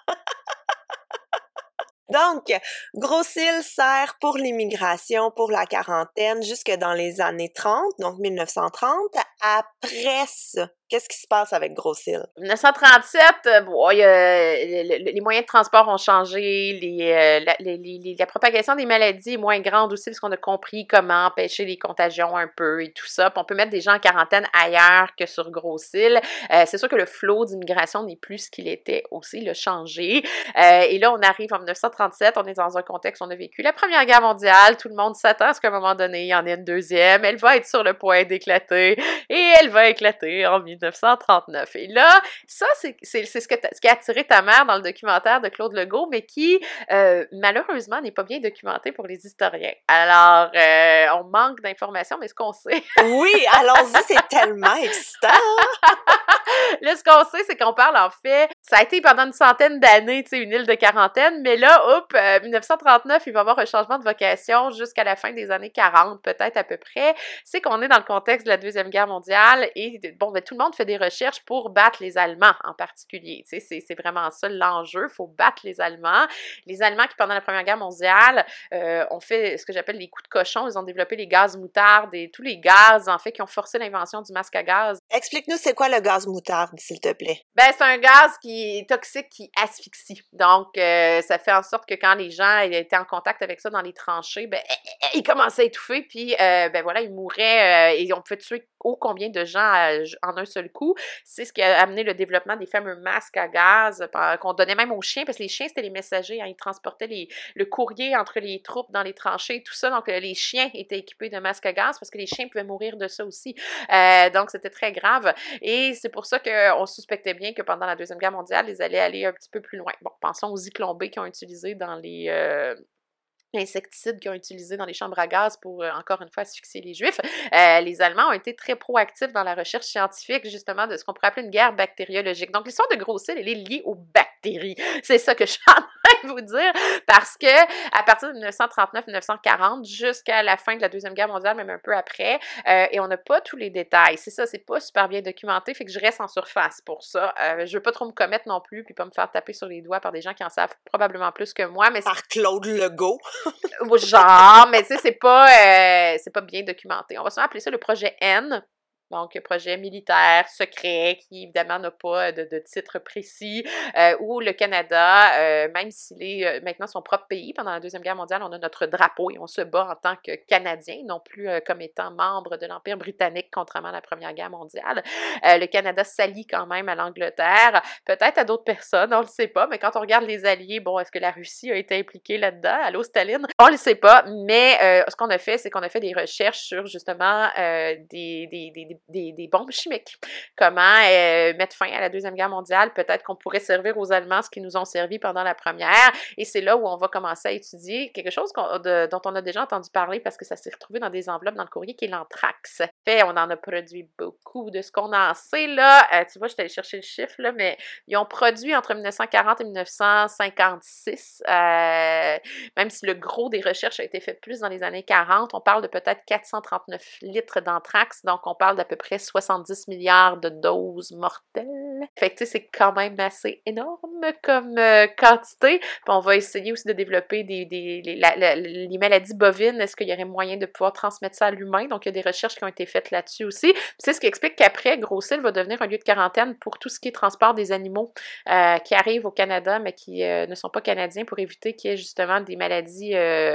Donc, Gros-Île sert pour l'immigration, pour la quarantaine, jusque dans les années 30, donc 1930. Après ça, qu'est-ce qui se passe avec Gros-Île? 1937, bon, les moyens de transport ont changé, la propagation des maladies est moins grande aussi parce qu'on a compris comment empêcher les contagions un peu et tout ça. Puis on peut mettre des gens en quarantaine ailleurs que sur Gros-Île. C'est sûr que le flot d'immigration n'est plus ce qu'il était aussi, il a changé. Et là, on arrive en 1937, on est dans un contexte où on a vécu la Première Guerre mondiale, tout le monde s'attend à ce qu'à un moment donné, il y en ait une deuxième, elle va être sur le point d'éclater et elle va éclater en 1939. Et là, ça, c'est ce qui a attiré ta mère dans le documentaire de Claude Legault, mais qui, malheureusement, n'est pas bien documenté pour les historiens. Alors, on manque d'informations, mais ce qu'on sait... Oui, allons-y, c'est tellement excitant! Là, ce qu'on sait, c'est qu'on parle, en fait, ça a été pendant une centaine d'années, tu sais, une île de quarantaine, mais là, 1939, il va y avoir un changement de vocation jusqu'à la fin des années 40, peut-être à peu près. C'est qu'on est dans le contexte de la Deuxième Guerre mondiale et, bon, ben, tout le monde fait des recherches pour battre les Allemands en particulier. Tu sais, c'est vraiment ça l'enjeu, il faut battre les Allemands. Les Allemands qui, pendant la Première Guerre mondiale, ont fait ce que j'appelle les coups de cochon, ils ont développé les gaz moutardes et tous les gaz, en fait, qui ont forcé l'invention du masque à gaz. Explique-nous, c'est quoi le gaz moutarde, s'il te plaît? Ben, c'est un gaz qui est toxique, qui asphyxie. Donc, ça fait en sorte que quand les gens étaient en contact avec ça dans les tranchées, ben, ils commençaient à étouffer, puis, ben voilà, ils mouraient et on pouvait tuer ô combien de gens en un seul coup. C'est ce qui a amené le développement des fameux masques à gaz qu'on donnait même aux chiens, parce que les chiens, c'était les messagers, hein, ils transportaient le courrier entre les troupes dans les tranchées, tout ça. Donc, les chiens étaient équipés de masques à gaz parce que les chiens pouvaient mourir de ça aussi. Donc, c'était très grave. Et c'est pour ça qu'on suspectait bien que pendant la Deuxième Guerre mondiale, ils allaient aller un petit peu plus loin. Bon, pensons aux Zyklon B qu'ils ont utilisé dans les... insecticides qu'ils ont utilisés dans les chambres à gaz pour, encore une fois, asphyxier les Juifs. Les Allemands ont été très proactifs dans la recherche scientifique, justement, de ce qu'on pourrait appeler une guerre bactériologique. Donc, l'histoire de Gros-Île, elle est liée aux bactéries. C'est ça que je suis en train de vous dire, parce que à partir de 1939-1940, jusqu'à la fin de la Deuxième Guerre mondiale, même un peu après, et on n'a pas tous les détails. C'est ça, c'est pas super bien documenté, fait que je reste en surface pour ça. Je veux pas trop me commettre non plus, puis pas me faire taper sur les doigts par des gens qui en savent probablement plus que moi. Mais par Claude Legault. Genre, mais tu sais, c'est pas bien documenté. On va souvent appeler ça le projet N. Donc, projet militaire, secret, qui évidemment n'a pas de titre précis, où le Canada, même s'il est maintenant son propre pays, pendant la Deuxième Guerre mondiale, on a notre drapeau et on se bat en tant que Canadien, non plus comme étant membre de l'Empire britannique, contrairement à la Première Guerre mondiale. Le Canada s'allie quand même à l'Angleterre, peut-être à d'autres personnes, on le sait pas, mais quand on regarde les alliés, bon, est-ce que la Russie a été impliquée là-dedans? Allô, Staline? On le sait pas, mais ce qu'on a fait, c'est qu'on a fait des recherches sur justement des bombes chimiques. Comment mettre fin à la Deuxième Guerre mondiale? Peut-être qu'on pourrait servir aux Allemands ce qu'ils nous ont servi pendant la Première. Et c'est là où on va commencer à étudier quelque chose dont on a déjà entendu parler parce que ça s'est retrouvé dans des enveloppes dans le courrier, qui est l'anthrax. Fait, on en a produit beaucoup de ce qu'on en sait, là. Tu vois, je suis allée chercher le chiffre, là, mais ils ont produit entre 1940 et 1956. Même si le gros des recherches a été fait plus dans les années 40, on parle de peut-être 439 litres d'anthrax. Donc, on parle d'à peu près 70 milliards de doses mortelles. Fait que, tu sais, c'est quand même assez énorme comme quantité. Puis on va essayer aussi de développer les maladies bovines. Est-ce qu'il y aurait moyen de pouvoir transmettre ça à l'humain? Donc, il y a des recherches qui ont été faites là-dessus aussi. Puis c'est ce qui explique qu'après, Gros-Île va devenir un lieu de quarantaine pour tout ce qui est transport des animaux qui arrivent au Canada, mais qui ne sont pas canadiens, pour éviter qu'il y ait justement des maladies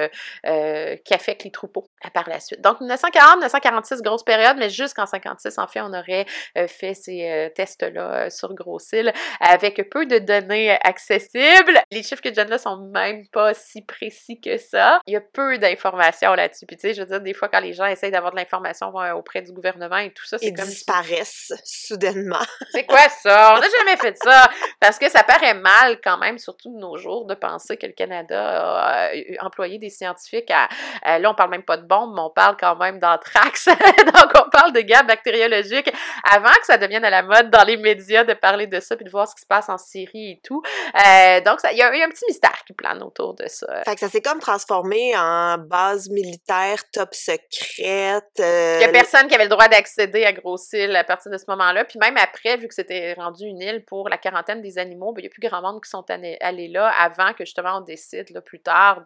qui affectent les troupeaux par la suite. Donc, 1940-1946, grosse période, mais jusqu'en 56, en fait, on aurait fait ces tests-là sur Gros-Île avec peu de données accessibles. Les chiffres que je donne là sont même pas si précis que ça. Il y a peu d'informations là-dessus. Puis tu sais, je veux dire, des fois, quand les gens essayent d'avoir de l'information auprès du gouvernement et tout ça, c'est comme... Ils disparaissent soudainement. C'est quoi ça? On n'a jamais fait ça! Parce que ça paraît mal quand même, surtout de nos jours, de penser que le Canada a employé des scientifiques à... là, on parle même pas de bombes, mais on parle quand même d'anthrax. Donc, on parle de guerre bactériologique avant que ça devienne à la mode dans les médias de parler de ça puis de voir ce qui se passe en Syrie et tout. Donc, il y a un petit mystère qui plane autour de ça. Fait que ça s'est comme transformé en base militaire top secrète. Il y a personne qui avait le droit d'accéder à Gros-Île à partir de ce moment-là. Puis même après, vu que c'était rendu une île pour la quarantaine des animaux, ben, il n'y a plus grand monde qui sont allés là avant que justement on décide là, plus tard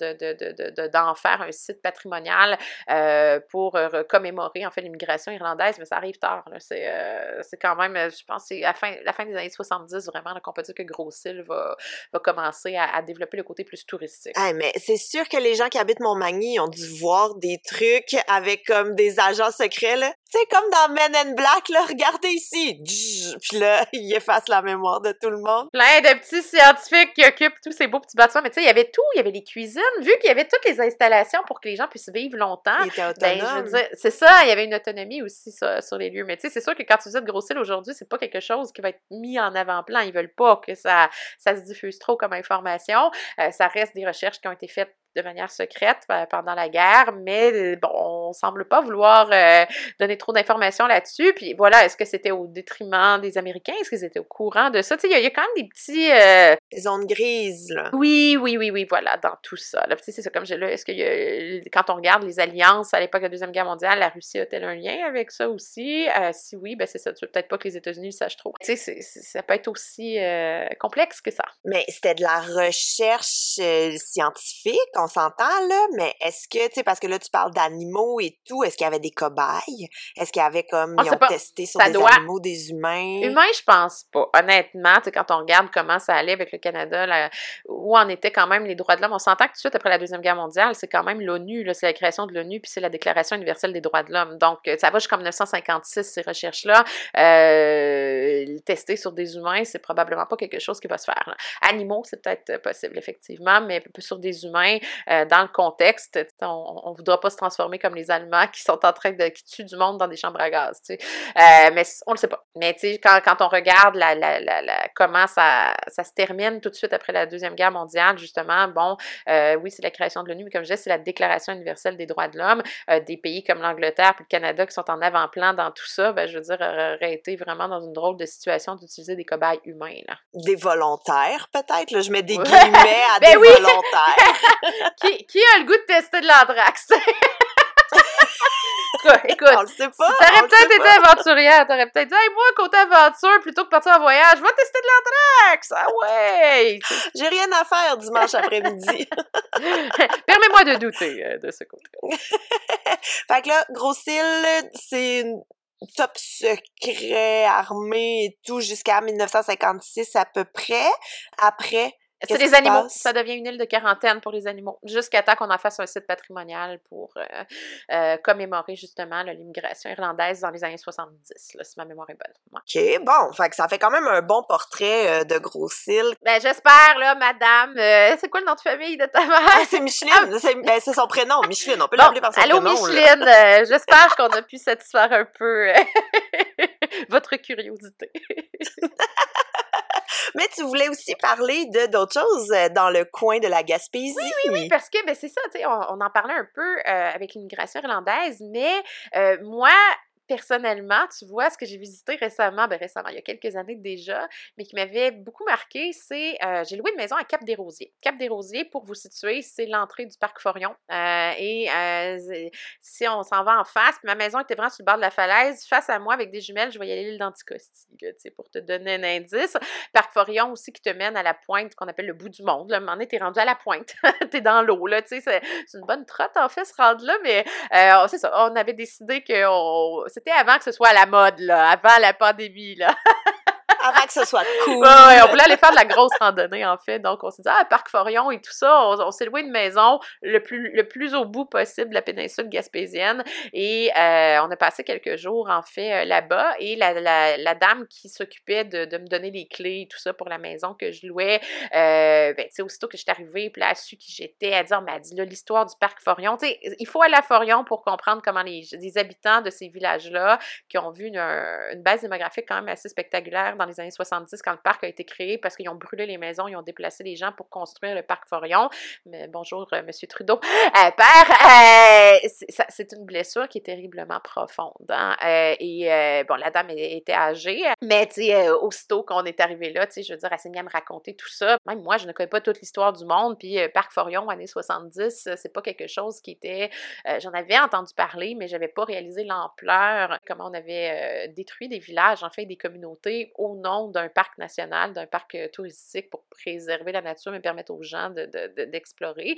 d'en faire un site patrimonial pour commémorer en fait l'immigration irlandaise. Mais ça arrive tard. Là. C'est quand même, je pense, c'est la fin des années 70 vraiment là, qu'on peut dire que Gros-Île va commencer à développer le côté plus touristique. Hey, mais c'est sûr que les gens qui habitent Montmagny ont dû voir des trucs avec comme des agents secrets, là. Tu sais, comme dans Men in Black, là, regardez ici! Puis là, ils effacent la mémoire de tout le monde. Plein de petits scientifiques qui occupent tous ces beaux petits bâtiments. Mais tu sais, il y avait tout. Il y avait les cuisines. Vu qu'il y avait toutes les installations pour que les gens puissent vivre longtemps. Ils étaient autonomes. Ben, je veux dire, c'est ça. Il y avait une autonomie aussi sur les lieux. Mais tu sais, c'est sûr que quand tu visites Gros-Île aujourd'hui, c'est pas quelque chose qui va être mis en avant-plan. Ils veulent pas que ça se diffuse trop comme information. Ça reste des recherches qui ont été faites de manière secrète pendant la guerre, mais bon, on semble pas vouloir donner trop d'informations là-dessus. Puis voilà, est-ce que c'était au détriment des Américains? Est-ce qu'ils étaient au courant de ça? Tu sais, il y a quand même des petits... Des zones grises, là. Oui, voilà, dans tout ça. Là, tu sais, c'est ça, comme j'ai là, est-ce que quand on regarde les alliances à l'époque de la Deuxième Guerre mondiale, la Russie a-t-elle un lien avec ça aussi? Si oui, ben c'est ça. Tu veux peut-être pas que les États-Unis le sachent trop. Tu sais, ça peut être aussi complexe que ça. Mais c'était de la recherche scientifique, on s'entend, là, mais est-ce que, tu sais, parce que là, tu parles d'animaux et tout, est-ce qu'il y avait des cobayes? Est-ce qu'il y avait comme, ils ont testé sur des animaux, des humains? Humains, je pense pas. Honnêtement, tu sais, quand on regarde comment ça allait avec le Canada, où en étaient quand même les droits de l'homme, on s'entend que tout de suite après la Deuxième Guerre mondiale, c'est quand même l'ONU, là, c'est la création de l'ONU, puis c'est la Déclaration universelle des droits de l'homme. Donc, ça va jusqu'en 1956, ces recherches-là. Tester sur des humains, c'est probablement pas quelque chose qui va se faire. Là. Animaux, c'est peut-être possible, effectivement, mais sur des humains, dans le contexte, on voudra pas se transformer comme les Allemands qui sont en train qui tuent du monde dans des chambres à gaz, tu sais. Mais on le sait pas. Mais tu sais, quand on regarde comment ça se termine tout de suite après la Deuxième Guerre mondiale, justement, bon, oui, c'est la création de l'ONU, mais comme je disais, c'est la Déclaration universelle des droits de l'homme. Des pays comme l'Angleterre puis le Canada qui sont en avant-plan dans tout ça, ben, je veux dire, auraient été vraiment dans une drôle de situation d'utiliser des cobayes humains, là. Des volontaires, peut-être, là, je mets des guillemets à ben des oui! volontaires. Qui a le goût de tester de l'anthrax? Écoute, on le sait pas, si t'aurais peut-être été aventurière, t'aurais peut-être dit « Hey, moi, côté aventure, plutôt que partir en voyage, va tester de l'anthrax! Ah ouais! » J'ai rien à faire dimanche après-midi. Permets-moi de douter de ce côté. Fait que là, Gros-Île, c'est top secret, armé et tout, jusqu'à 1956 à peu près. Après... C'est des animaux. Ça devient une île de quarantaine pour les animaux. Jusqu'à temps qu'on en fasse un site patrimonial pour commémorer justement l'immigration irlandaise dans les années 70, là, si ma mémoire est bonne. Ouais. OK, bon. Fait que ça fait quand même un bon portrait de Gros-Île. Ben, j'espère, là, madame. C'est quoi le nom de famille de ta mère? Ah, c'est Micheline. C'est son prénom, Micheline. On peut l'appeler par son allô, prénom. Allô, Micheline. J'espère qu'on a pu satisfaire un peu votre curiosité. Mais tu voulais aussi parler d'autres choses dans le coin de la Gaspésie. Oui, parce que, ben, c'est ça, tu sais, on en parlait un peu avec l'immigration irlandaise, mais moi, personnellement, tu vois, ce que j'ai visité récemment, il y a quelques années déjà, mais qui m'avait beaucoup marqué, c'est, j'ai loué une maison à Cap-des-Rosiers. Cap-des-Rosiers, pour vous situer, c'est l'entrée du parc Forion. Si on s'en va en face, puis ma maison était vraiment sur le bord de la falaise, face à moi, avec des jumelles, je voyais l'île d'Anticosti, là, tu sais, pour te donner un indice. Parc Forion aussi qui te mène à la pointe qu'on appelle le bout du monde. Là, à un moment donné, t'es rendu à la pointe. T'es dans l'eau, là, tu sais, c'est une bonne trotte, en fait, se rendre là, mais c'est ça, on avait décidé que c'était avant que ce soit à la mode, là, avant la pandémie, là. Avant que ce soit cool. Ouais, on voulait aller faire de la grosse randonnée, en fait. Donc, on s'est dit, Parc Forion et tout ça, on s'est loué une maison le plus au bout possible de la péninsule gaspésienne. Et on a passé quelques jours, en fait, là-bas. Et la dame qui s'occupait de me donner les clés et tout ça pour la maison que je louais, tu sais, aussitôt que je suis arrivée, puis là, elle a su qui j'étais, elle m'a dit, là, l'histoire du Parc Forion. Tu sais, il faut aller à Forion pour comprendre comment les habitants de ces villages-là, qui ont vu une base démographique quand même assez spectaculaire dans les années 70, quand le parc a été créé, parce qu'ils ont brûlé les maisons, ils ont déplacé les gens pour construire le parc Forion. Mais bonjour, Monsieur Trudeau. Père, c'est une blessure qui est terriblement profonde. Hein? Bon, la dame était âgée, mais tu sais, aussitôt qu'on est arrivé là, tu sais, je veux dire, elle s'est mise à me raconter tout ça. Même moi, je ne connais pas toute l'histoire du monde, puis parc Forion, années 70, c'est pas quelque chose qui était... j'en avais entendu parler, mais j'avais pas réalisé l'ampleur, comment on avait détruit des villages, en fait, des communautés au nom d'un parc national, d'un parc touristique pour préserver la nature, mais permettre aux gens d'explorer.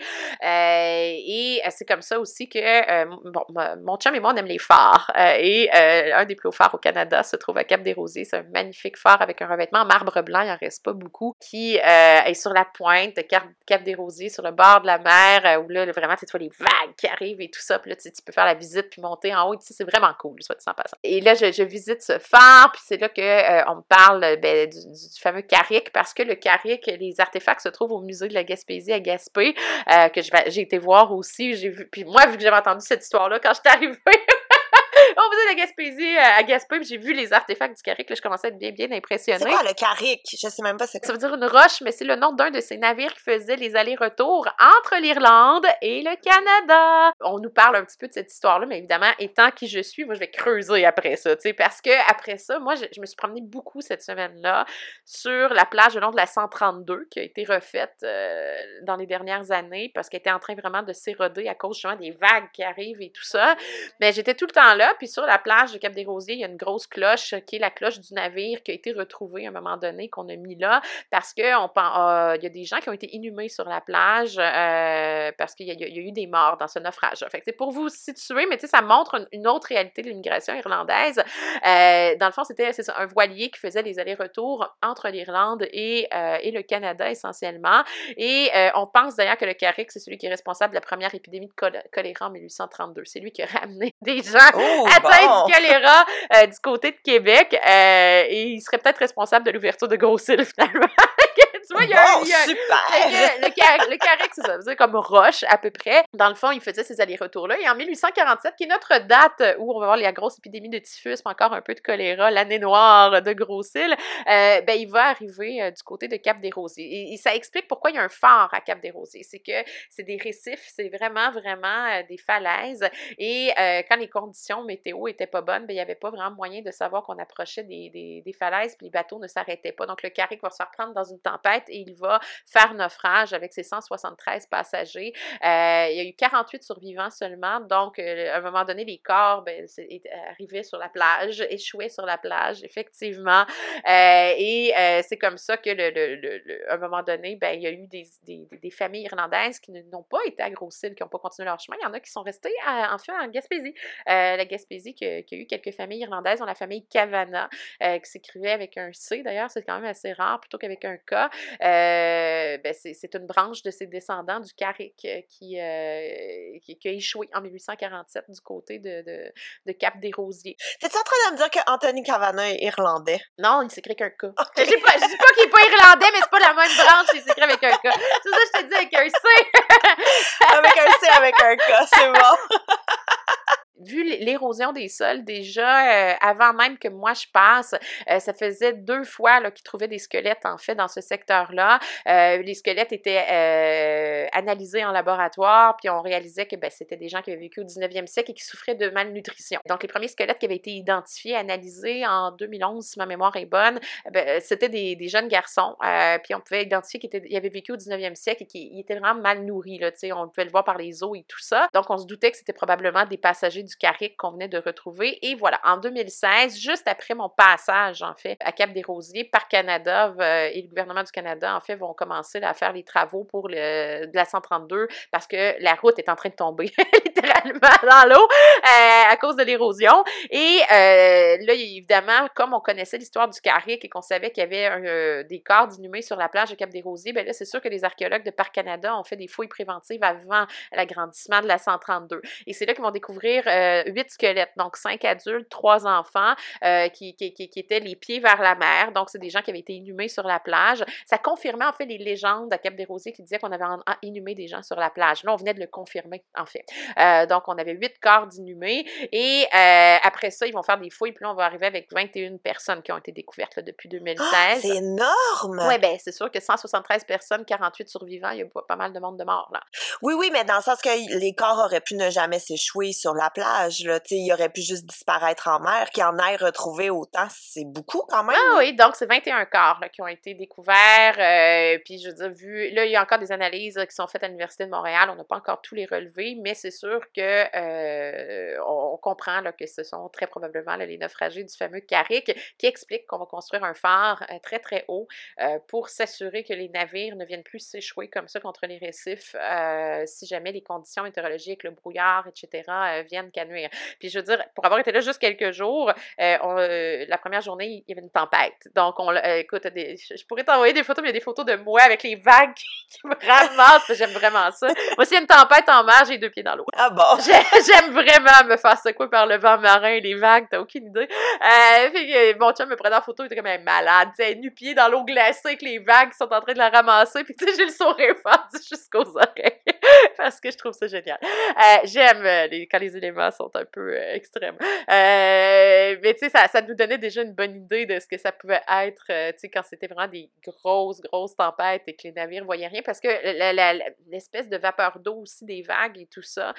C'est comme ça aussi que mon chum et moi, on aime les phares. Un des plus hauts phares au Canada se trouve à Cap-des-Rosiers. C'est un magnifique phare avec un revêtement en marbre blanc, il n'en reste pas beaucoup, qui est sur la pointe de Cap-des-Rosiers, sur le bord de la mer, où là, vraiment, tu vois les vagues qui arrivent et tout ça. Puis là, tu peux faire la visite puis monter en haut. C'est vraiment cool, soit dit en passant. Et là, je visite ce phare, puis c'est là qu'on me parle du fameux carrick, parce que le carrick, les artefacts se trouvent au musée de la Gaspésie à Gaspé, que j'ai été voir aussi, j'ai vu, puis moi, vu que j'avais entendu cette histoire-là quand j'étais arrivée, on faisait la Gaspésie à Gaspé, puis j'ai vu les artefacts du carrick, là, je commençais à être bien impressionnée. C'est quoi le carrick? Je sais même pas c'est quoi. Ça veut dire une roche, mais c'est le nom d'un de ces navires qui faisait les allers-retours entre l'Irlande et le Canada. On nous parle un petit peu de cette histoire-là, mais évidemment, étant qui je suis, moi, je vais creuser après ça, tu sais, parce que après ça, moi, je me suis promenée beaucoup cette semaine-là sur la plage le long de la 132, qui a été refaite dans les dernières années, parce qu'elle était en train vraiment de s'éroder à cause justement des vagues qui arrivent et tout ça. Mais j'étais tout le temps là, puis sur la plage de Cap-des-Rosiers, il y a une grosse cloche qui est la cloche du navire qui a été retrouvée à un moment donné, qu'on a mis là, parce que il y a des gens qui ont été inhumés sur la plage parce qu'il y a eu des morts dans ce naufrage. Fait que c'est pour vous situer, mais tu sais, ça montre une autre réalité de l'immigration irlandaise. Dans le fond, c'est ça, un voilier qui faisait les allers-retours entre l'Irlande et le Canada essentiellement. Et on pense d'ailleurs que le carrick, c'est celui qui est responsable de la première épidémie de choléra en 1832. C'est lui qui a ramené des gens atteints du choléra du côté de Québec et il serait peut-être responsable de l'ouverture de Gros-Île finalement. Tu vois, super! Le carrick, c'est ça, c'est comme roche à peu près. Dans le fond, il faisait ces allers-retours-là. Et en 1847, qui est notre date où on va voir la grosse épidémie de typhus, mais encore un peu de choléra, l'année noire de Gros-Île, il va arriver du côté de Cap-des-Rosiers. Et ça explique pourquoi il y a un phare à Cap-des-Rosiers. C'est que c'est des récifs, c'est vraiment des falaises. Et quand les conditions météo étaient pas bonnes, il n'y avait pas vraiment moyen de savoir qu'on approchait des falaises, puis les bateaux ne s'arrêtaient pas. Donc, le carrick va se faire prendre dans une tempête et il va faire naufrage avec ses 173 passagers. Il y a eu 48 survivants seulement, donc à un moment donné, les corps arrivaient sur la plage, échouaient sur la plage, effectivement. C'est comme ça que, à un moment donné, il y a eu des familles irlandaises qui n'ont pas été à Gros-Île, qui n'ont pas continué leur chemin. Il y en a qui sont restés, en Gaspésie. La Gaspésie, qui a eu quelques familles irlandaises, dont la famille Kavanagh, qui s'écrivait avec un C, d'ailleurs, c'est quand même assez rare, plutôt qu'avec un K. C'est une branche de ses descendants du carrick qui a échoué en 1847 du côté de Cap-des-Rosiers. T'es-tu en train de me dire que Anthony Kavanagh est irlandais? Non, il s'écrit avec un K. Okay. Je dis pas qu'il est pas irlandais, mais c'est pas la même branche, il s'écrit avec un K. C'est ça que je te dis avec un C. Avec un C, avec un K, c'est bon. Vu l'érosion des sols, déjà, avant même que moi je passe, ça faisait 2 fois qu'ils trouvaient des squelettes, en fait, dans ce secteur-là. Les squelettes étaient analysés en laboratoire, puis on réalisait que c'était des gens qui avaient vécu au 19e siècle et qui souffraient de malnutrition. Donc, les premiers squelettes qui avaient été identifiés, analysés en 2011, si ma mémoire est bonne, c'était des jeunes garçons, puis on pouvait identifier qu'ils avaient vécu au 19e siècle et qu'ils étaient vraiment mal nourris, là, on pouvait le voir par les os et tout ça. Donc, on se doutait que c'était probablement des passagers du Carrick qu'on venait de retrouver. Et voilà, en 2016, juste après mon passage, en fait, à Cap-des-Rosiers, Parc Canada et le gouvernement du Canada, en fait, vont commencer à faire les travaux pour de la 132 parce que la route est en train de tomber littéralement dans l'eau à cause de l'érosion. Et là, évidemment, comme on connaissait l'histoire du Carrick et qu'on savait qu'il y avait des corps d'inhumés sur la plage de Cap-des-Rosiers, là, c'est sûr que les archéologues de Parc Canada ont fait des fouilles préventives avant l'agrandissement de la 132. Et c'est là qu'ils vont découvrir 8 squelettes, donc 5 adultes, 3 enfants, qui étaient les pieds vers la mer. Donc, c'est des gens qui avaient été inhumés sur la plage. Ça confirmait, en fait, les légendes à Cap-des-Rosiers qui disaient qu'on avait inhumé des gens sur la plage. Là, on venait de le confirmer, en fait. Donc, on avait 8 corps d'inhumés. Et après ça, ils vont faire des fouilles. Puis là, on va arriver avec 21 personnes qui ont été découvertes là, depuis 2016. Oh, c'est énorme! Oui, c'est sûr que 173 personnes, 48 survivants, il y a pas mal de monde de mort, là. Oui, mais dans le sens que les corps auraient pu ne jamais s'échouer sur la plage, là. Ils auraient pu juste disparaître en mer, qu'il y en ait retrouvé autant, c'est beaucoup quand même. Ah oui, donc c'est 21 corps là, qui ont été découverts. Puis je veux dire, là, il y a encore des analyses qui sont faites à l'Université de Montréal. On n'a pas encore tous les relevés, mais c'est sûr que on comprend là, que ce sont très probablement là, les naufragés du fameux Carrick qui expliquent qu'on va construire un phare très, très haut pour s'assurer que les navires ne viennent plus s'échouer comme ça contre les récifs si jamais les conditions météorologiques, le brouillard, etc., viennent qu'à nuire. Puis je veux dire, pour avoir été là juste quelques jours, la première journée, il y avait une tempête. Donc, écoute, je pourrais t'envoyer des photos, mais il y a des photos de moi avec les vagues qui me ramassent. J'aime vraiment ça. Moi, s'il y a une tempête en mer, j'ai 2 pieds dans l'eau. Ah bon? J'aime vraiment me faire secouer par le vent marin et les vagues, t'as aucune idée. Puis mon chum me prenait en photo, il était comme un malade, tu sais, nu-pied dans l'eau glacée avec les vagues qui sont en train de la ramasser, puis tu sais, j'ai le sourire fendu jusqu'aux oreilles, parce que je trouve ça génial. J'aime quand les éléments sont un peu extrêmes. Mais tu sais, ça nous donnait déjà une bonne idée de ce que ça pouvait être, tu sais, quand c'était vraiment des grosses tempêtes et que les navires voyaient rien, parce que l'espèce de vapeur d'eau aussi des vagues et tout ça,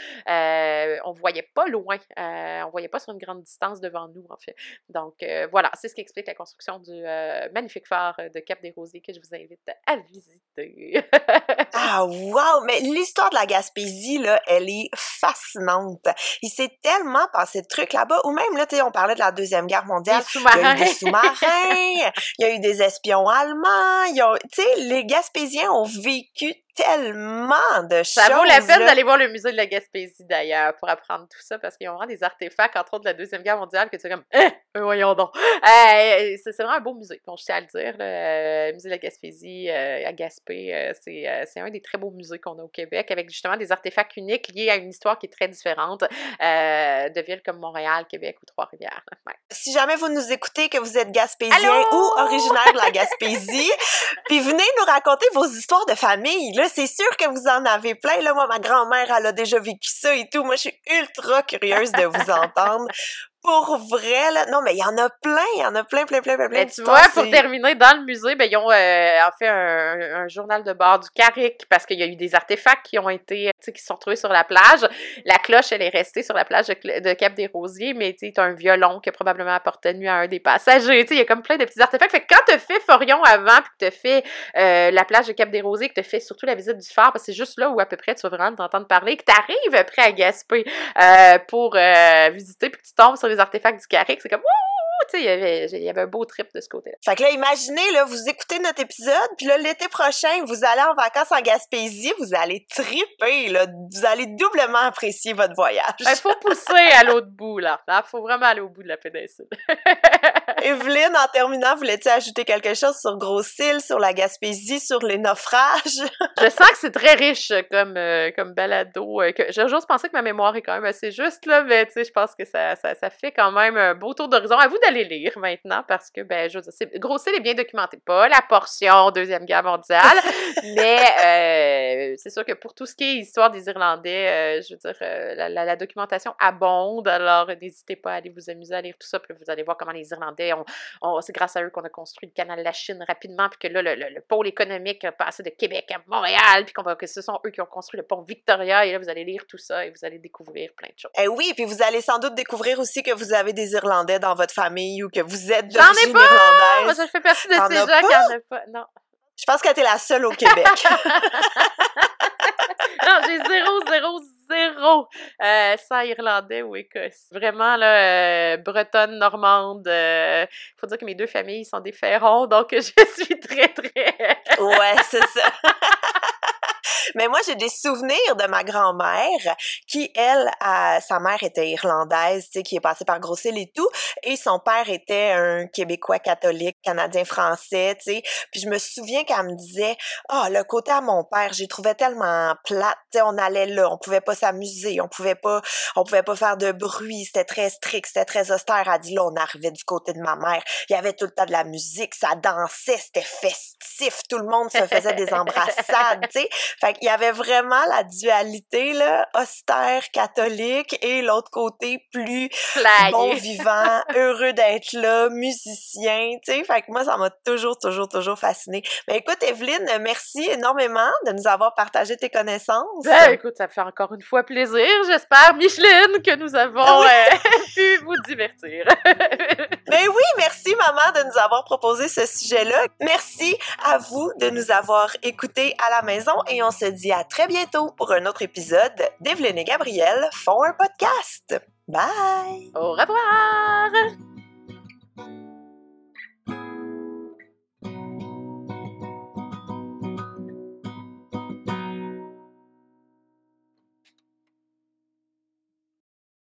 on voyait pas loin, on voyait pas sur une grande distance devant nous, en fait. Donc, voilà, c'est ce qui explique la construction du magnifique phare de Cap-des-Rosiers que je vous invite à visiter. Ah, wow! Mais l'histoire de la Gaspésie, là, elle est fascinante. Il s'est tellement passé de trucs là-bas, ou même, là, tu sais, on parlait de la Deuxième Guerre mondiale. Il y a eu des sous-marins, il y a eu des espions allemands, tu sais, les Gaspésiens ont vécu tellement de choses. Ça vaut la peine d'aller voir le musée de la Gaspésie, d'ailleurs, pour apprendre tout ça, parce qu'ils ont vraiment des artefacts, entre autres de la Deuxième Guerre mondiale, que tu es comme « voyons donc! » C'est vraiment un beau musée, bon, je tiens à le dire, le musée de la Gaspésie à Gaspé, c'est un des très beaux musées qu'on a au Québec, avec justement des artefacts uniques liés à une histoire qui est très différente de villes comme Montréal, Québec ou Trois-Rivières. Ouais. Si jamais vous nous écoutez, que vous êtes Gaspésien ou originaire de la Gaspésie, puis venez nous raconter vos histoires de famille, là, c'est sûr que vous en avez plein. Là, moi, ma grand-mère, elle a déjà vécu ça et tout. Moi, je suis ultra curieuse de vous entendre. Pour vrai, là. Non, mais il y en a plein. Mais tu vois, pour terminer, dans le musée, ils ont en fait un journal de bord du Carrick, parce qu'il y a eu des artefacts qui ont été, tu sais, qui se sont trouvés sur la plage. La cloche, elle est restée sur la plage de Cap-des-Rosiers, mais tu sais, t'as un violon qui a probablement appartenu à un des passagers. Tu sais, il y a comme plein de petits artefacts. Fait que quand t'as fait Forion avant, puis que t'as fait la plage de Cap-des-Rosiers, que t'as fait surtout la visite du phare, parce que c'est juste là où à peu près tu vas vraiment t'entendre parler, que t'arrives après à Gaspé pour visiter, puis que tu tombes sur les artefacts du Carrick, c'est comme wouh, tu sais, il y avait un beau trip de ce côté-là. Fait que là, imaginez, là, vous écoutez notre épisode, puis là, l'été prochain, vous allez en vacances en Gaspésie, vous allez triper, là, vous allez doublement apprécier votre voyage. Il faut pousser à l'autre bout, là. Il faut vraiment aller au bout de la péninsule. Evelyne, en terminant, voulais-tu ajouter quelque chose sur Gros-Île, sur la Gaspésie, sur les naufrages? Je sens que c'est très riche comme balado. J'ose penser que ma mémoire est quand même assez juste, là, mais tu sais, je pense que ça fait quand même un beau tour d'horizon. À vous d'aller aller lire maintenant parce que, ben, je veux dire, Grosseille est bien documenté. Pas la portion Deuxième Guerre mondiale, mais c'est sûr que pour tout ce qui est histoire des Irlandais, je veux dire, la documentation abonde, alors n'hésitez pas à aller vous amuser à lire tout ça, puis vous allez voir comment les Irlandais, c'est grâce à eux qu'on a construit le canal de la Chine rapidement, puis que là, le pôle économique a passé de Québec à Montréal, puis que ce sont eux qui ont construit le pont Victoria, et là, vous allez lire tout ça, et vous allez découvrir plein de choses. Eh oui, puis vous allez sans doute découvrir aussi que vous avez des Irlandais dans votre famille ou que vous êtes d'origine irlandaise. Moi, je fais partie de ces gens qui n'en ont pas. Non. Je pense que t'es la seule au Québec. Non, j'ai zéro sans Irlandais ou Écosse. Vraiment, là, bretonne, normande. Faut dire que mes deux familles sont des ferrons, donc je suis très... Ouais, c'est ça. Mais moi, j'ai des souvenirs de ma grand-mère qui, elle, sa mère était irlandaise, tu sais, qui est passée par Grosseille et tout, et son père était un Québécois catholique, Canadien-Français, tu sais. Puis je me souviens qu'elle me disait, le côté à mon père, j'ai trouvé tellement plate, tu sais, on allait là, on pouvait pas s'amuser, on pouvait pas faire de bruit, c'était très strict, c'était très austère. Elle dit, là, on arrivait du côté de ma mère, il y avait tout le temps de la musique, ça dansait, c'était festif, tout le monde se faisait des embrassades, tu sais. Fait qu'il y avait vraiment la dualité, là, austère, catholique, et l'autre côté plus bon vivant, heureux d'être là, musicien, tu sais. Fait que moi, ça m'a toujours fascinée. Mais écoute, Evelyne, merci énormément de nous avoir partagé tes connaissances. Ben, écoute, ça me fait encore une fois plaisir, j'espère, Micheline, que nous avons pu vous divertir. Mais oui, merci, maman, de nous avoir proposé ce sujet-là. Merci à vous de nous avoir écoutés à la maison et on se dit à très bientôt pour un autre épisode d'Evelyne et Gabrielle font un podcast. Bye! Au revoir!